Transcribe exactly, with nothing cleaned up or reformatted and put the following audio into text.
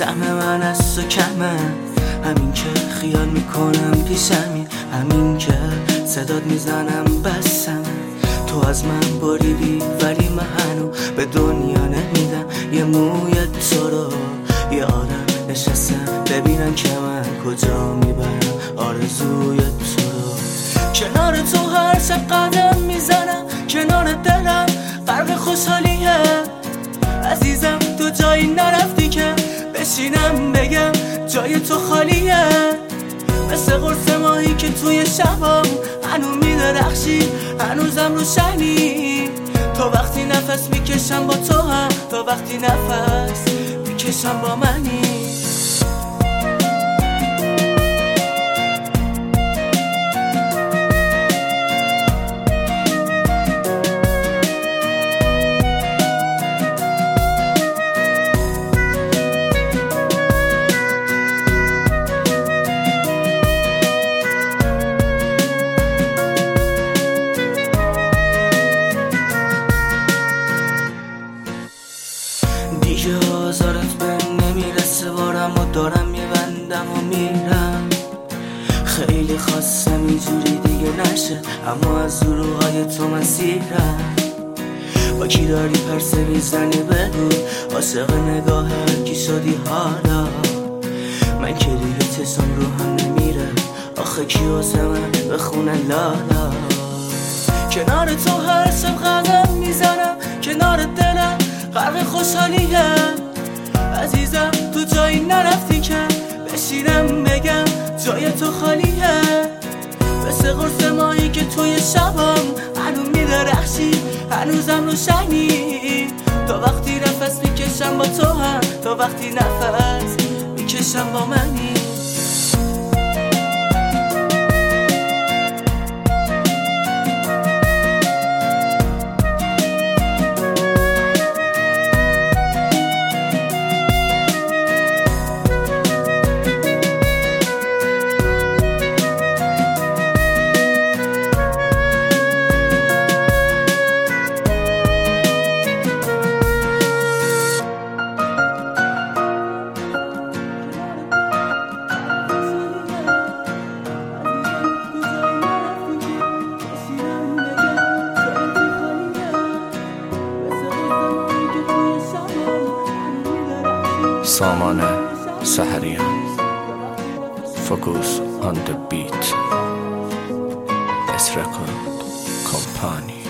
سهم من از تو کمه، همین که خیال میکنم پیشمی، همین که صدات میزنم بسم. تو از من بریدی ولی من هنو به دنیا نمیدم یه موی تو رو. یه آدم نشستم ببینم که من کجا میبرم آرزوی تو رو. کنار تو هر شب قدم میزنم، کنار دلم غرق خوشحالیه. عزیزم تو جایی نرفتی که بشینم بگم جای تو خالیه. مثل قرص ماهی که توی شبام هنو میدرخشی، هنوزم روشنی. تو وقتی نفس میکشم با تو هم، تو وقتی نفس میکشم با منی. دیگه آزارت به نمیرسه، بارم و دارم میبندم و میرم. خیلی خواستم اینجوری دیگه نشه، اما از دروغای تو من سیرم. با کی داری پرسه میزنی بگو، عاشق نگاه هر کی شدی حالا. من که دیگه چشم رو هم نمیره، آخه کی واسه من بخونه لالا. کنار تو هر شب قدم میزنم، کنار دلم غرق خوشحالیه. عزیزم تو جایی نرفتی که بشینم بگم جای تو خالیه. مثل قرص ماهی که توی شبام هنو میدرخشی، هنوزم روشنی. تو وقتی نفس میکشم با تو هم، تو وقتی نفس میکشم با منی. سامان سحریان. Focus on the beat. S Record Company.